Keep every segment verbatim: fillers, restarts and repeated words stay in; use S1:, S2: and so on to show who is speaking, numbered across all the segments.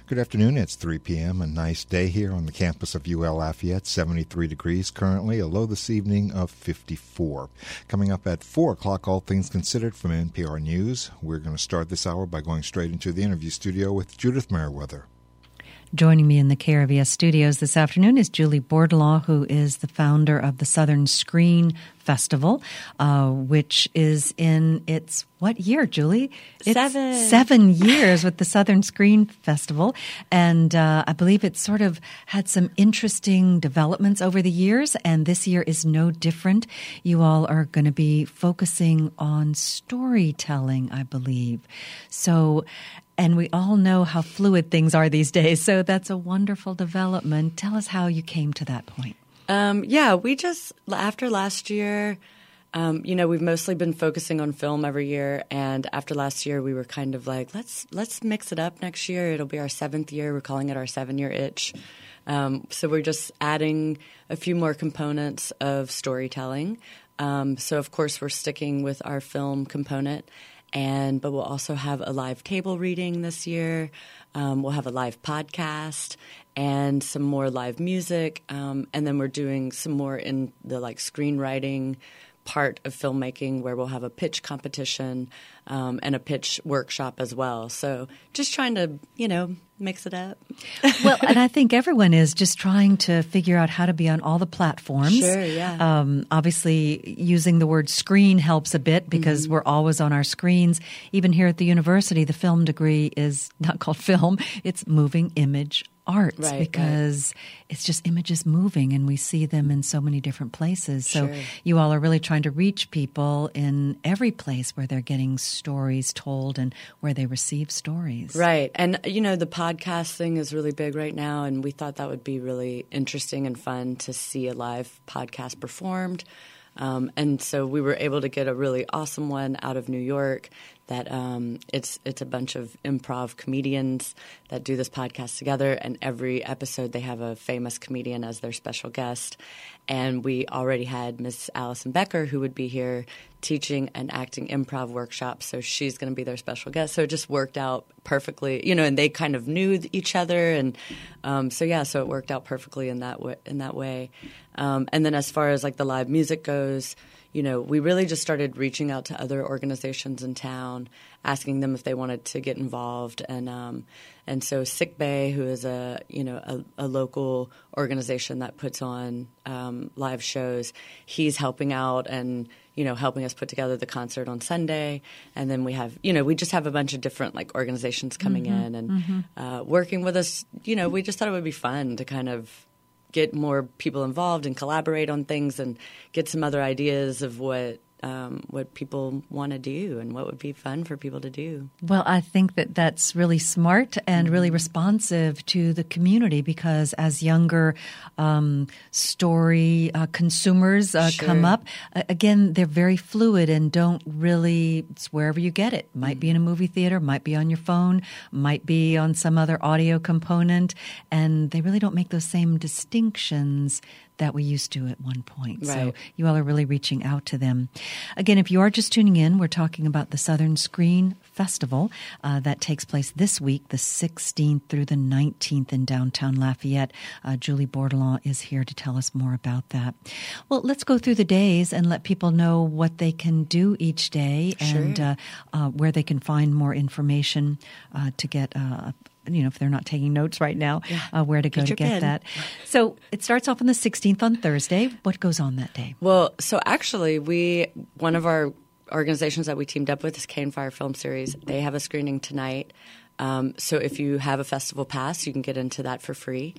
S1: Good afternoon. It's three p.m. A nice day here on the campus of U L Lafayette. seventy-three degrees currently, a low this evening of fifty-four. Coming up at four o'clock, All Things Considered from N P R News. We're going to start this hour by going straight into the interview studio with Judith Merriweather.
S2: Joining me in the K R V S studios this afternoon is Julie Bourdelaw, who is the founder of the Southern Screen Festival, uh, which is in its, what year, Julie? It's
S3: seven.
S2: Seven years with the Southern Screen Festival. And uh, I believe it's sort of had some interesting developments over the years, and this year is no different. You all are going to be focusing on storytelling, I believe. So... And we all know how fluid things are these days, so that's a wonderful development. Tell us how you came to that point.
S3: Um, yeah, we just, after last year, um, you know, we've mostly been focusing on film every year, and after last year, we were kind of like, let's let's mix it up next year. It'll be our seventh year. We're calling it our seven-year itch. Um, so we're just adding a few more components of storytelling. Um, so, of course, we're sticking with our film component. And but we'll also have a live table reading this year. Um, we'll have a live podcast and some more live music. Um, and then we're doing some more in the like screenwriting part of filmmaking, where we'll have a pitch competition um, and a pitch workshop as well. So just trying to, you know, mix it up.
S2: Well, and I think everyone is just trying to figure out how to be on all the platforms.
S3: Sure, yeah.
S2: Um, obviously, using the word screen helps a bit because mm-hmm. we're always on our screens. Even here at the university, the film degree is not called film. It's moving image arts,
S3: right,
S2: because
S3: right.
S2: it's just images moving and we see them in so many different places. So
S3: sure.
S2: you all are really trying to reach people in every place where they're getting stories told and where they receive stories.
S3: Right. And, you know, the podcast thing is really big right now, and we thought that would be really interesting and fun to see a live podcast performed. Um, and so we were able to get a really awesome one out of New York that um, it's it's a bunch of improv comedians that do this podcast together, and every episode they have a famous comedian as their special guest. And we already had Miss Allison Becker, who would be here teaching an acting improv workshop, so she's going to be their special guest. So it just worked out perfectly, you know, and they kind of knew each other, and um, so yeah, so it worked out perfectly in that way. In that way. Um, and then as far as like the live music goes, you know, we really just started reaching out to other organizations in town, asking them if they wanted to get involved. And um, and so Sick Bay, who is a, you know, a, a local organization that puts on um, live shows, he's helping out and, you know, helping us put together the concert on Sunday. And then we have, you know, we just have a bunch of different like organizations coming
S2: mm-hmm,
S3: in and
S2: mm-hmm.
S3: uh, working with us. You know, we just thought it would be fun to kind of get more people involved and collaborate on things and get some other ideas of what um, what people want to do and what would be fun for people to do.
S2: Well, I think that that's really smart and really responsive to the community, because as younger um, story uh, consumers uh,
S3: Sure.
S2: come up, uh, again, they're very fluid and don't really, it's wherever you get it. Might be in a movie theater, might be on your phone, might be on some other audio component, and they really don't make those same distinctions that we used to at one point.
S3: Right.
S2: So you all are really reaching out to them. Again, if you are just tuning in, we're talking about the Southern Screen Festival uh, that takes place this week, the sixteenth through the nineteenth in downtown Lafayette. Uh, Julie Bourdelaw is here to tell us more about that. Well, let's go through the days and let people know what they can do each day and
S3: Sure.
S2: uh, uh, where they can find more information uh, to get uh, you know, if they're not taking notes right now,
S3: yeah.
S2: uh, where to go
S3: Get
S2: to
S3: your
S2: get
S3: pen.
S2: that. So it starts off on the sixteenth on Thursday. What goes on that day?
S3: Well, so actually, we one of our organizations that we teamed up with is Cane Fire Film Series. They have a screening tonight. Um, so if you have a festival pass, you can get into that for free.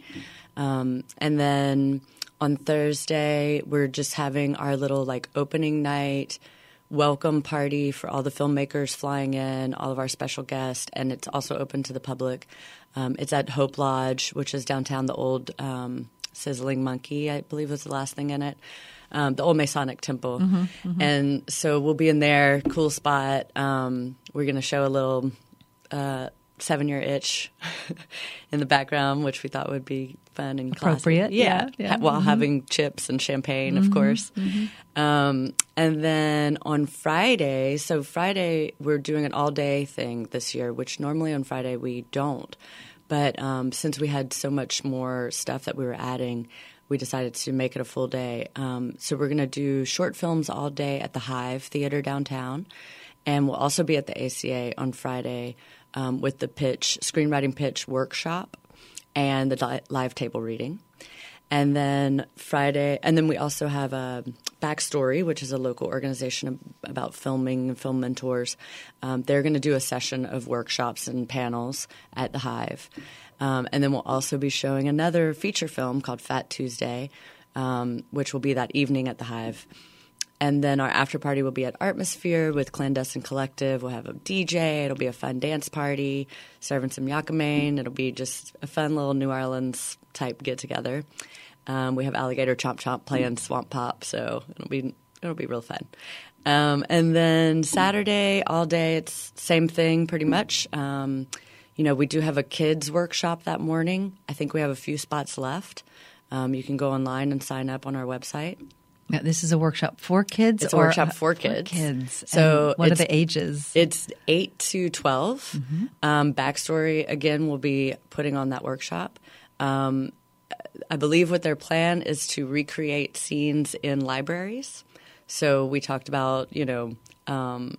S3: Um, and then on Thursday, we're just having our little like opening night welcome party for all the filmmakers flying in, all of our special guests, and it's also open to the public. Um, it's at Hope Lodge, which is downtown, the old um, Sizzling Monkey, I believe was the last thing in it, um, the old Masonic Temple. Mm-hmm, mm-hmm. And so we'll be in there, cool spot. Um, we're going to show a little uh, seven-year itch in the background, which we thought would be fun and
S2: appropriate.
S3: Classic. Yeah,
S2: yeah, yeah.
S3: while
S2: mm-hmm.
S3: having chips and champagne,
S2: mm-hmm,
S3: of course.
S2: Mm-hmm.
S3: Um, and then on Friday, so Friday we're doing an all-day thing this year, which normally on Friday we don't. But um, since we had so much more stuff that we were adding, we decided to make it a full day. Um, so we're going to do short films all day at the Hive Theater downtown. And we'll also be at the A C A on Friday um, with the pitch, screenwriting pitch workshop and the li- live table reading. And then Friday, and then we also have a Backstory, which is a local organization about filming and film mentors. Um, they're going to do a session of workshops and panels at the Hive. Um, and then we'll also be showing another feature film called Fat Tuesday, um, which will be that evening at the Hive. And then our after party will be at Artmosphere with Clandestine Collective. We'll have a D J. It'll be a fun dance party, serving some Yakamain. It'll be just a fun little New Orleans type get together. Um, we have Alligator Chomp Chomp playing Swamp Pop, so it'll be it'll be real fun. Um, and then Saturday all day, it's same thing pretty much. Um, you know, we do have a kids workshop that morning. I think we have a few spots left. Um, you can go online and sign up on our website.
S2: Now, this is a workshop for kids?
S3: It's a
S2: or
S3: workshop for kids.
S2: For kids.
S3: So
S2: and what are the ages?
S3: It's eight to twelve.
S2: Mm-hmm.
S3: Um, Backstory, again, will be putting on that workshop. Um, I believe what their plan is to recreate scenes in libraries. So we talked about, you know, um,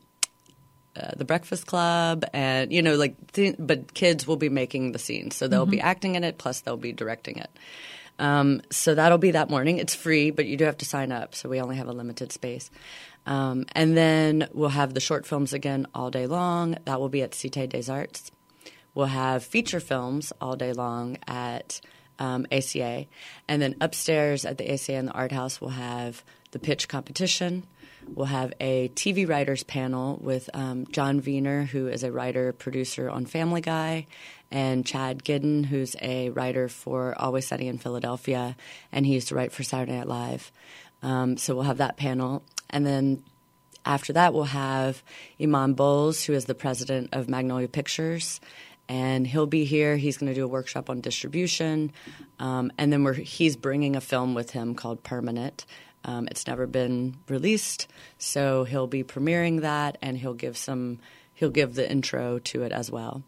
S3: uh, the Breakfast Club and, you know, like, th- but kids will be making the scenes. So they'll mm-hmm. be acting in it, plus they'll be directing it. Um, so that'll be that morning. It's free, but you do have to sign up. So we only have a limited space. Um, and then we'll have the short films again all day long. That will be at Cité des Arts. We'll have feature films all day long at um, A C A. And then upstairs at the A C A in the Art House, we'll have the pitch competition. We'll have a T V writers panel with um, John Wiener, who is a writer, producer on Family Guy, and Chad Giddon, who's a writer for Always Sunny in Philadelphia, and he used to write for Saturday Night Live. Um, so we'll have that panel. And then after that, we'll have Iman Bowles, who is the president of Magnolia Pictures, and he'll be here. He's going to do a workshop on distribution. Um, and then we're, he's bringing a film with him called Permanent. Um, it's never been released, so he'll be premiering that, and he'll give some. He'll give the intro to it as well.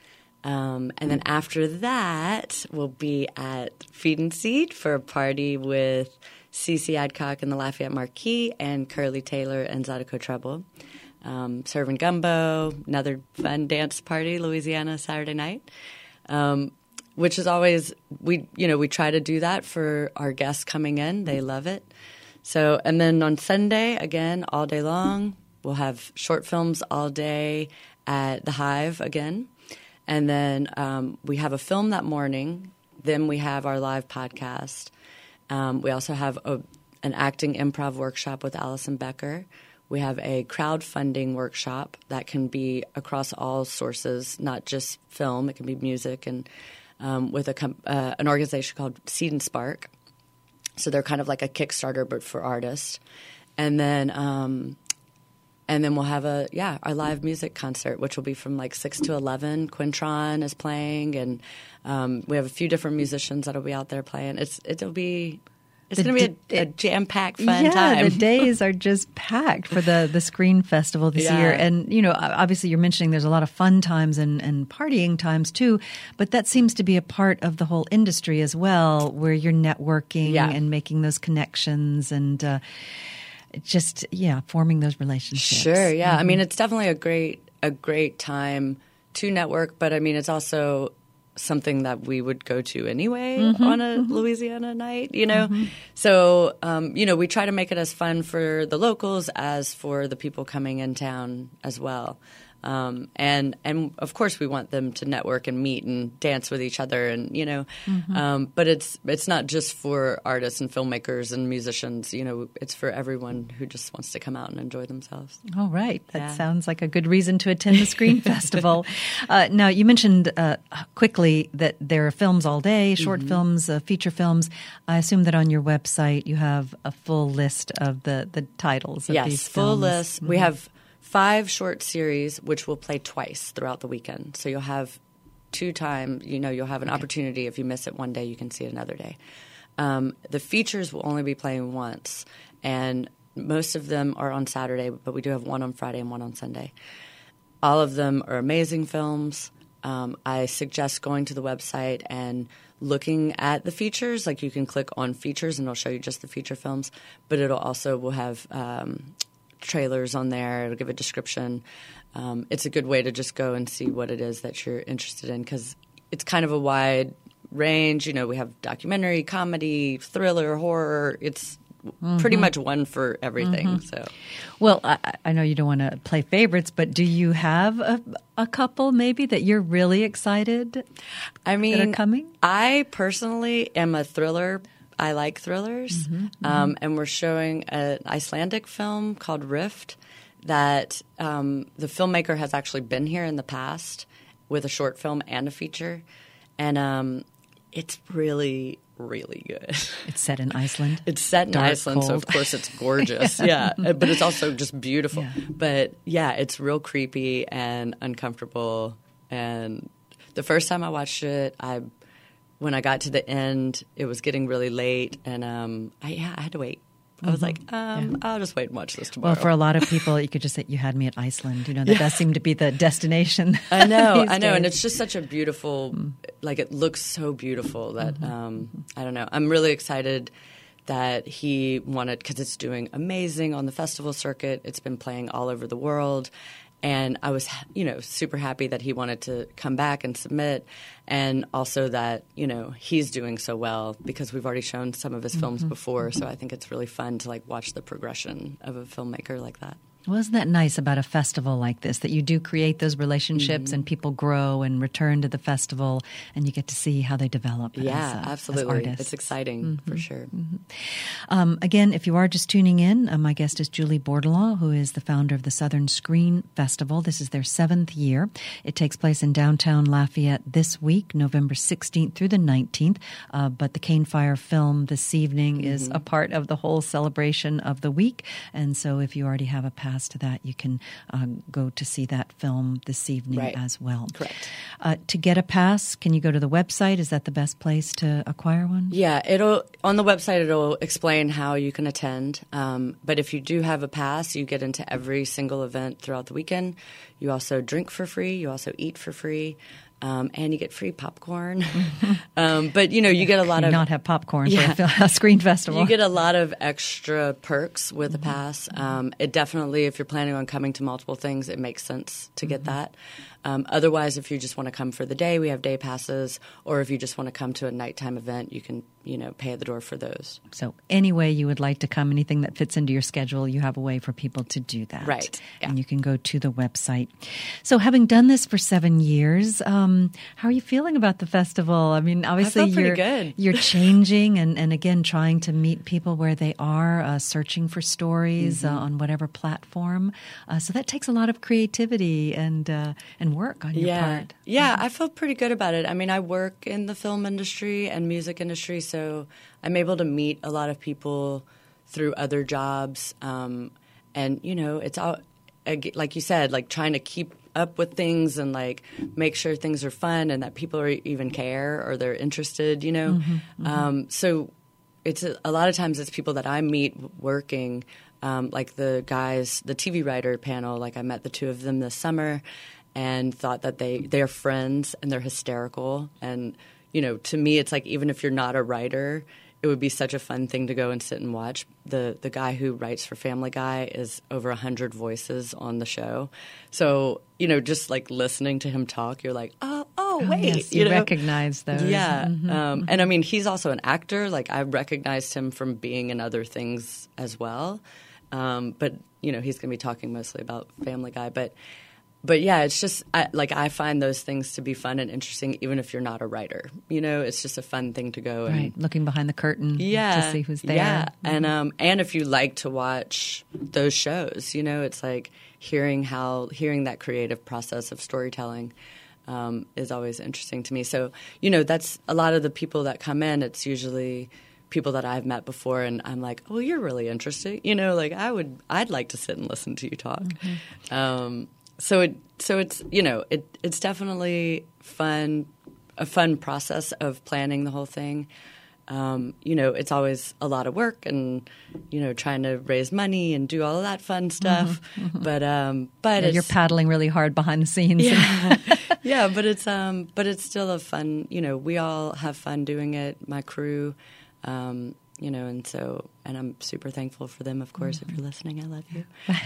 S3: Um, and then after that, we'll be at Feed and Seed for a party with Cece Adcock and the Lafayette Marquis and Curly Taylor and Zydeco Treble. Um, serving gumbo, another fun dance party, Louisiana Saturday night. Um, which is always we you know we try to do that for our guests coming in. They love it. So, and then on Sunday, again, all day long, we'll have short films all day at the Hive again. And then um, we have a film that morning. Then we have our live podcast. Um, we also have a, an acting improv workshop with Allison Becker. We have a crowdfunding workshop that can be across all sources, not just film. It can be music, and um, with a com- uh, an organization called Seed and Spark. So they're kind of like a Kickstarter, but for artists. And then, um, and then we'll have a yeah our live music concert, which will be from like six to eleven. Quintron is playing, and um, we have a few different musicians that'll be out there playing. It's it'll be it's going to be a, a jam-packed fun
S2: yeah,
S3: time.
S2: Yeah, the days are just packed for the the Screen Festival this
S3: yeah.
S2: year. And, you know, obviously you're mentioning there's a lot of fun times and, and partying times too, but that seems to be a part of the whole industry as well, where you're networking
S3: yeah.
S2: and making those connections and uh, just, yeah, forming those relationships.
S3: Sure, yeah.
S2: Mm-hmm.
S3: I mean, it's definitely a great a great time to network, but I mean, it's also something that we would go to anyway mm-hmm, on a mm-hmm. Louisiana night, you know? Mm-hmm. So, um, you know, we try to make it as fun for the locals as for the people coming in town as well. Um, and, and of course we want them to network and meet and dance with each other and, you know, mm-hmm. um, but it's, it's not just for artists and filmmakers and musicians, you know, it's for everyone who just wants to come out and enjoy themselves.
S2: All right. That
S3: yeah.
S2: sounds like a good reason to attend the Screen Festival. Uh, now, you mentioned uh, quickly that there are films all day, short mm-hmm. films, uh, feature films. I assume that on your website you have a full list of the, the titles of
S3: yes,
S2: these films.
S3: Yes, full list. Mm-hmm. We have five short series, which will play twice throughout the weekend. So you'll have two times, you know, you'll have an okay. opportunity. If you miss it one day, you can see it another day. Um, the features will only be playing once, and most of them are on Saturday, but we do have one on Friday and one on Sunday. All of them are amazing films. um, I suggest going to the website and looking at the features. Like you can click on features and it'll show you just the feature films, but it'll also will have um, trailers on there. It'll give a description. Um, it's a good way to just go and see what it is that you're interested in because it's kind of a wide range. You know, we have documentary, comedy, thriller, horror. It's mm-hmm. pretty much one for everything. Mm-hmm. So,
S2: well, I, I know you don't want to play favorites, but do you have a, a couple maybe that you're really excited?
S3: I mean,
S2: that are coming?
S3: I personally am a thriller. I like thrillers,
S2: mm-hmm, mm-hmm.
S3: Um, and we're showing an Icelandic film called Rift that um, the filmmaker has actually been here in the past with a short film and a feature, and um, it's really, really good.
S2: It's set in Iceland.
S3: It's set in
S2: Dark,
S3: Iceland,
S2: cold.
S3: so of course it's gorgeous. yeah, but it's also just beautiful.
S2: Yeah.
S3: But yeah, it's real creepy and uncomfortable. And the first time I watched it, I when I got to the end, it was getting really late, and um, I, yeah, I had to wait. I was like, um, yeah. I'll just wait and watch this tomorrow.
S2: Well, for a lot of people, you could just say you had me at Iceland. You know, that yeah. does seem to be the destination.
S3: I know,
S2: I
S3: know,
S2: days.
S3: And it's just such a beautiful, mm. like it looks so beautiful that mm-hmm. um, I don't know. I'm really excited that he wanted because it's doing amazing on the festival circuit. It's been playing all over the world. And I was, you know, super happy that he wanted to come back and submit, and also that, you know, he's doing so well because we've already shown some of his films mm-hmm. before. So I think it's really fun to like watch the progression of a filmmaker like that.
S2: Well, isn't that nice about a festival like this, that you do create those relationships mm-hmm. and people grow and return to the festival and you get to see how they develop
S3: yeah,
S2: as, uh,
S3: absolutely.
S2: as artists.
S3: It's exciting
S2: mm-hmm.
S3: for sure.
S2: Mm-hmm. Um, again, if you are just tuning in, uh, my guest is Julie Bourdaloue, who is the founder of the Southern Screen Festival. This is their seventh year. It takes place in downtown Lafayette this week, November sixteenth through the nineteenth. Uh, but the Cane Fire film this evening mm-hmm. is a part of the whole celebration of the week. And so if you already have a pass to that, you can uh, go to see that film this evening
S3: right.
S2: as well.
S3: Correct.
S2: Uh, to get a pass, can you go to the website? Is that the best place to acquire one?
S3: Yeah, it'll on the website it'll explain how you can attend. Um, but if you do have a pass, you get into every single event throughout the weekend. You also drink for free. You also eat for free. Um, and you get free popcorn. Mm-hmm. um, but, you know, you get a lot
S2: you
S3: of...
S2: not have popcorn
S3: yeah.
S2: for a screen festival.
S3: You get a lot of extra perks with
S2: mm-hmm.
S3: a pass. Um, it definitely, if you're planning on coming to multiple things, it makes sense to get mm-hmm. that. Um, otherwise, if you just want to come for the day, we have day passes. Or if you just want to come to a nighttime event, you can, you know, pay at the door for those.
S2: So any way you would like to come, anything that fits into your schedule, you have a way for people to do that.
S3: Right. Yeah.
S2: And you can go to the website. So having done this for seven years, um, how are you feeling about the festival? I mean, obviously
S3: I feel pretty
S2: you're
S3: good.
S2: you're changing and, and again trying to meet people where they are, uh, searching for stories mm-hmm. uh, on whatever platform. Uh, so that takes a lot of creativity and uh, and work on your
S3: yeah.
S2: part.
S3: Yeah, I feel pretty good about it. I mean, I work in the film industry and music industry, so I'm able to meet a lot of people through other jobs. Um, and, you know, it's all, like you said, like trying to keep up with things and like make sure things are fun and that people are even care or they're interested, you know. Mm-hmm, mm-hmm. Um, so it's a, a lot of times it's people that I meet working, um, like the guys, the T V writer panel, like I met the two of them this summer and thought that they, they're friends and they're hysterical. And, you know, to me, it's like even if you're not a writer, it would be such a fun thing to go and sit and watch. The the guy who writes for Family Guy is over one hundred voices on the show. So, you know, just like listening to him talk, you're like, oh, oh,
S2: oh
S3: wait.
S2: Yes, you
S3: you know?
S2: recognize those.
S3: Yeah.
S2: Mm-hmm,
S3: um,
S2: mm-hmm.
S3: And I mean, he's also an actor. Like I recognized him from being in other things as well. Um, but, you know, he's going to be talking mostly about Family Guy. But But yeah, it's just I, like I find those things to be fun and interesting, even if you're not a writer. You know, it's just a fun thing to go and
S2: right, looking behind the curtain,
S3: yeah,
S2: to see who's there.
S3: Yeah,
S2: mm-hmm.
S3: and um, and if you like to watch those shows, you know, it's like hearing how hearing that creative process of storytelling um, is always interesting to me. So you know, that's a lot of the people that come in. It's usually people that I've met before, and I'm like, oh, you're really interesting. You know, like I would, I'd like to sit and listen to you talk. Mm-hmm. Um, So it so it's you know it it's definitely fun a fun process of planning the whole thing, um, you know, it's always a lot of work and, you know, trying to raise money and do all of that fun stuff. Mm-hmm, mm-hmm. But um, but
S2: yeah,
S3: it's,
S2: you're paddling really hard behind the scenes.
S3: Yeah, yeah. But it's um, but it's still a fun. You know, we all have fun doing it. My crew. Um, You know, and so, and I'm super thankful for them, of course. Mm-hmm. If you're listening, I love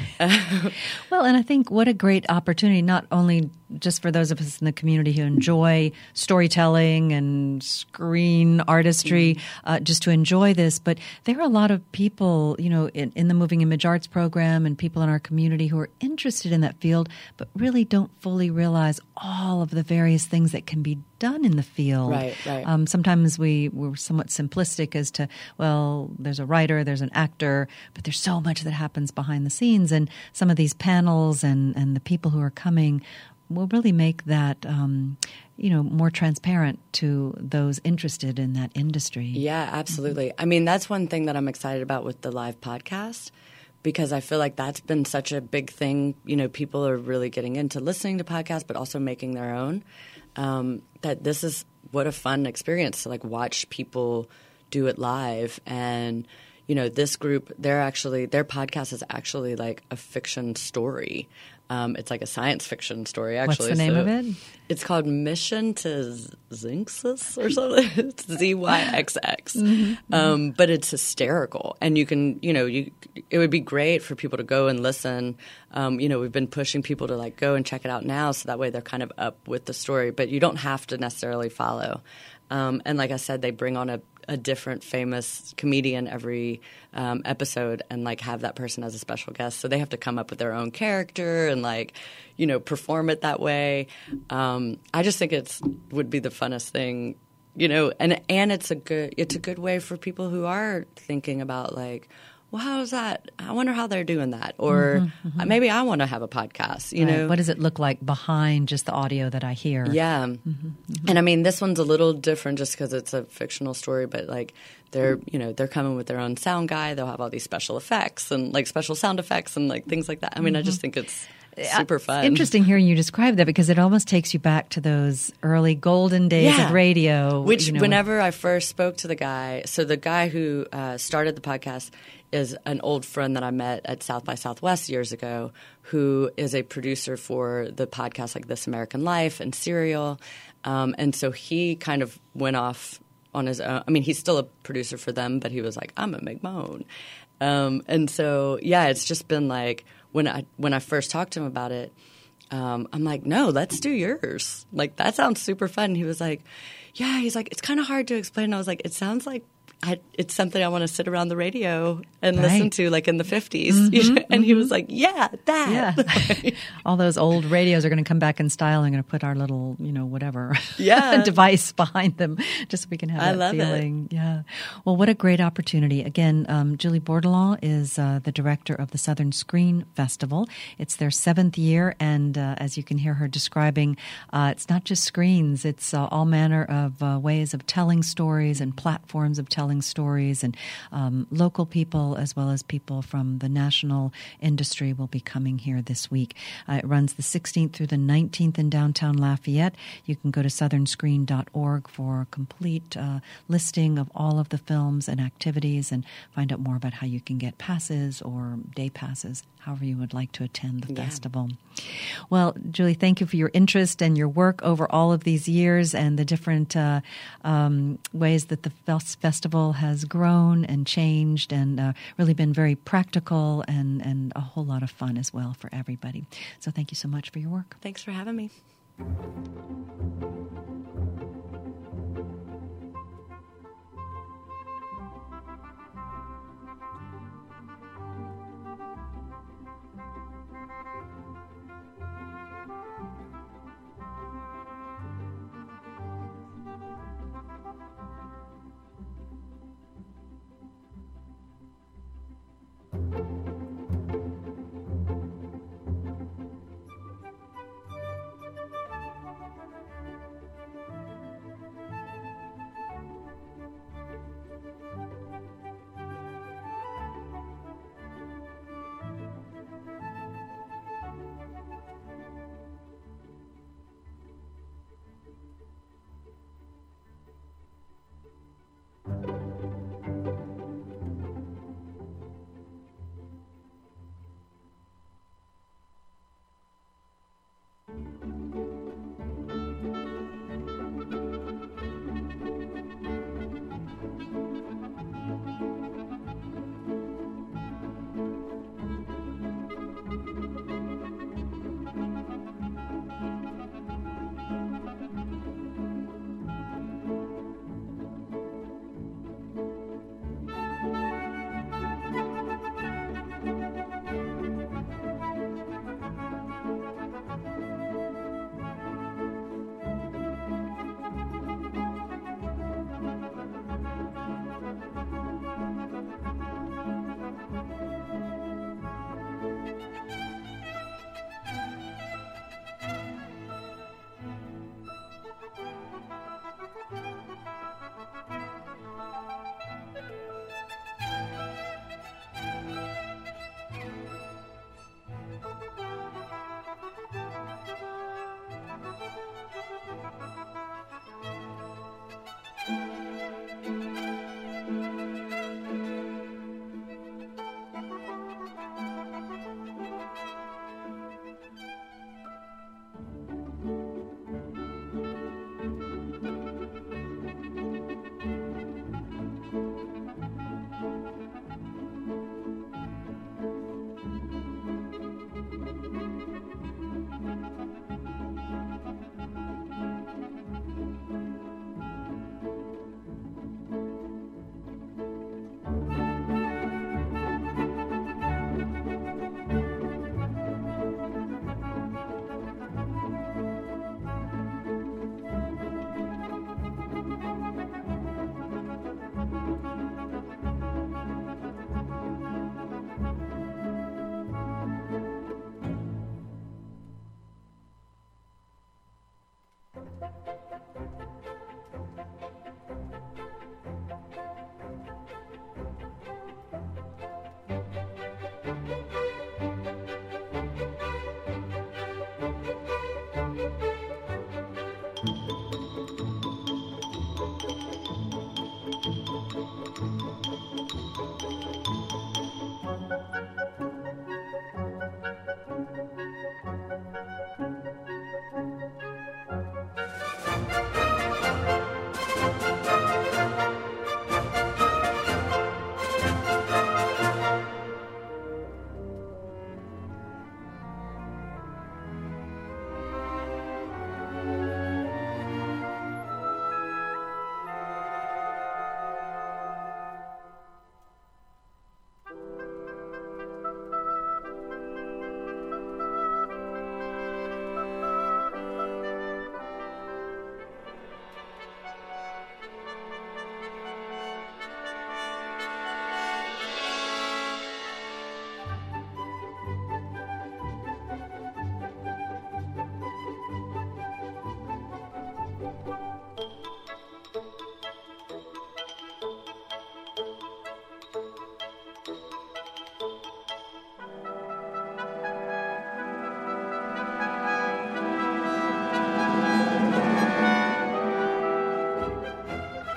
S3: you.
S2: Well, and I think what a great opportunity, not only just for those of us in the community who enjoy storytelling and screen artistry, mm-hmm. uh, just to enjoy this, but there are a lot of people, you know, in, in the Moving Image Arts program and people in our community who are interested in that field, but really don't fully realize all of the various things that can be done in the field.
S3: Right, right.
S2: Um, sometimes we, we're somewhat simplistic as to, well, there's a writer, there's an actor, but there's so much that happens behind the scenes. And some of these panels and, and the people who are coming will really make that, um, you know, more transparent to those interested in that industry.
S3: Yeah, absolutely. Mm-hmm. I mean, that's one thing that I'm excited about with the live podcast, because I feel like that's been such a big thing. You know, people are really getting into listening to podcasts, but also making their own. Um, that this is what a fun experience to like watch people do it live. And, you know, this group, they're actually, their podcast is actually like a fiction story. Um, it's like a science fiction story, actually.
S2: What's the name
S3: so
S2: of it?
S3: It's called Mission to Zinxis or something. It's Z Y X X. Mm-hmm. Um, but it's hysterical. And you can, you know, you it would be great for people to go and listen. Um, you know, we've been pushing people to like go and check it out now, so that way they're kind of up with the story. But you don't have to necessarily follow. Um, and like I said, they bring on a, a different famous comedian every um, episode and like have that person as a special guest. So they have to come up with their own character and like, you know, perform it that way. Um, I just think it's would be the funnest thing, you know, and and it's a good it's a good way for people who are thinking about like, well, how's that? I wonder how they're doing that. Or mm-hmm, mm-hmm. maybe I want to have a podcast, you
S2: right.
S3: know.
S2: What does it look like behind just the audio that I hear?
S3: Yeah. Mm-hmm, mm-hmm. And I mean, this one's a little different just because it's a fictional story, but like they're, you know, they're coming with their own sound guy. They'll have all these special effects and like special sound effects and like things like that. I mean, mm-hmm. I just think it's super fun.
S2: It's interesting hearing you describe that because it almost takes you back to those early golden days
S3: yeah.
S2: of radio.
S3: Which
S2: you know.
S3: Whenever I first spoke to the guy, so the guy who uh, started the podcast is an old friend that I met at South by Southwest years ago, who is a producer for the podcast like This American Life and Serial. Um, and so he kind of went off on his own. I mean, he's still a producer for them, but he was like, I'm going to make my own. Um, and so, yeah, it's just been like when I when I first talked to him about it, um, I'm like, no, let's do yours. Like, that sounds super fun. He was like, yeah, he's like, it's kind of hard to explain. And I was like, it sounds like I, it's something I want to sit around the radio and right. listen to, like in the fifties. Mm-hmm, you know? And mm-hmm. he was like, "Yeah, that."
S2: Yeah. All those old radios are going to come back in style. I'm going to put our little, you know, whatever,
S3: yeah.
S2: device behind them, just so we can have
S3: I
S2: that
S3: love
S2: feeling.
S3: It.
S2: Yeah. Well, what a great opportunity! Again, um, Julie Bourdelain is uh, the director of the Southern Screen Festival. It's their seventh year, and uh, as you can hear her describing, uh, it's not just screens; it's uh, all manner of uh, ways of telling stories and platforms of telling stories, and um, local people as well as people from the national industry will be coming here this week. Uh, it runs the sixteenth through the nineteenth in downtown Lafayette. You can go to southern screen dot org for a complete uh, listing of all of the films and activities and find out more about how you can get passes or day passes, however you would like to attend the yeah. festival. Well, Julie, thank you for your interest and your work over all of these years and the different uh, um, ways that the festival has grown and changed and uh, really been very practical and, and a whole lot of fun as well for everybody. So thank you so much for your work.
S3: Thanks for having me.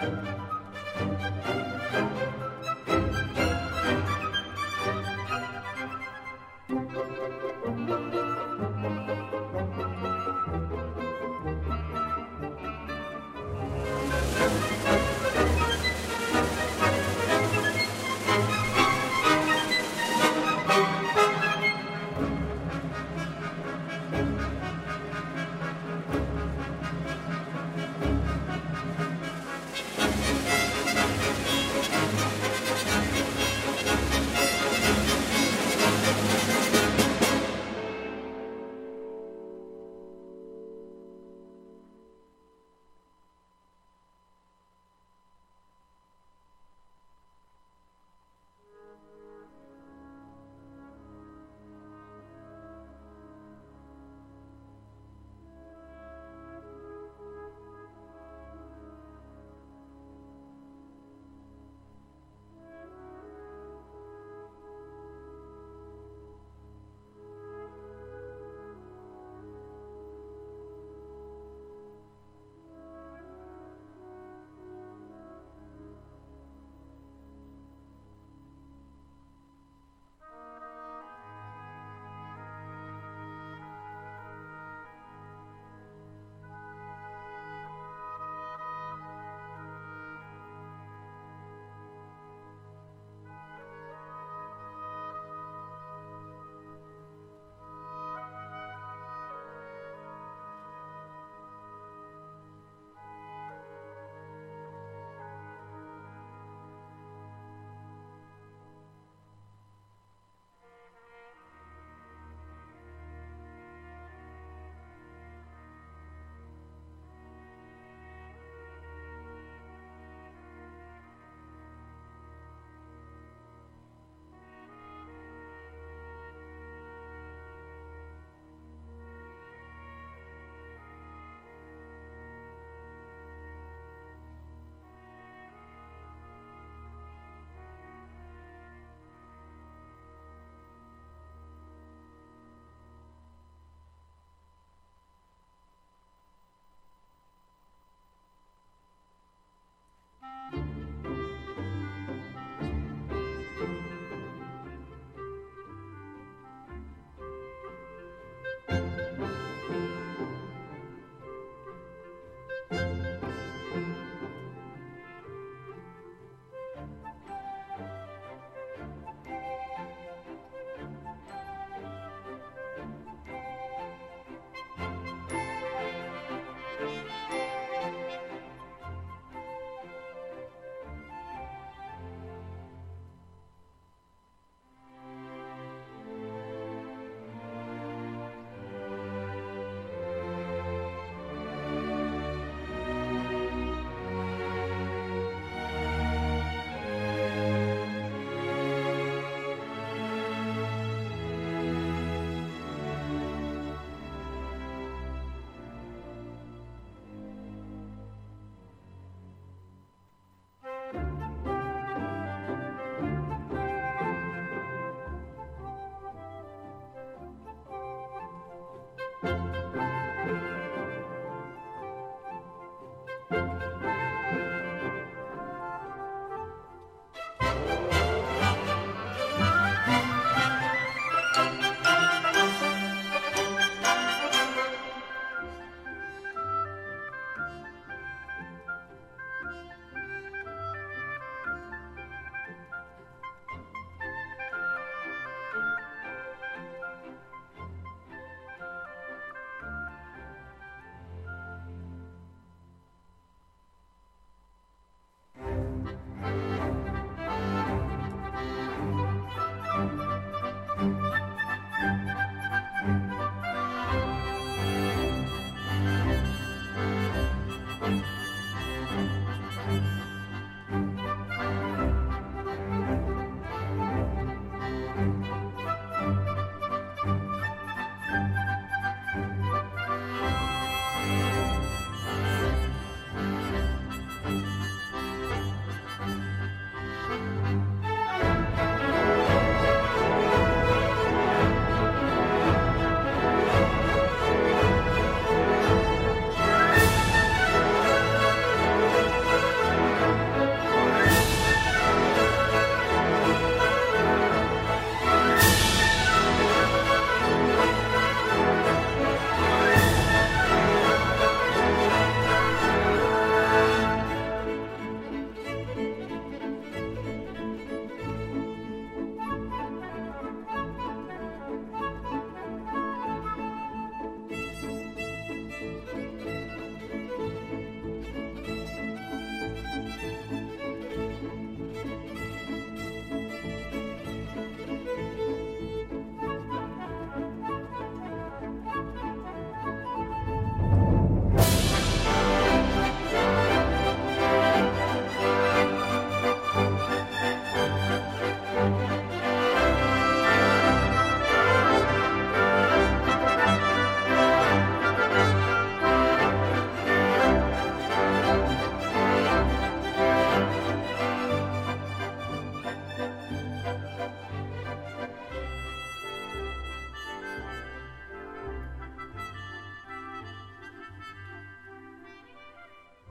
S4: Thank you.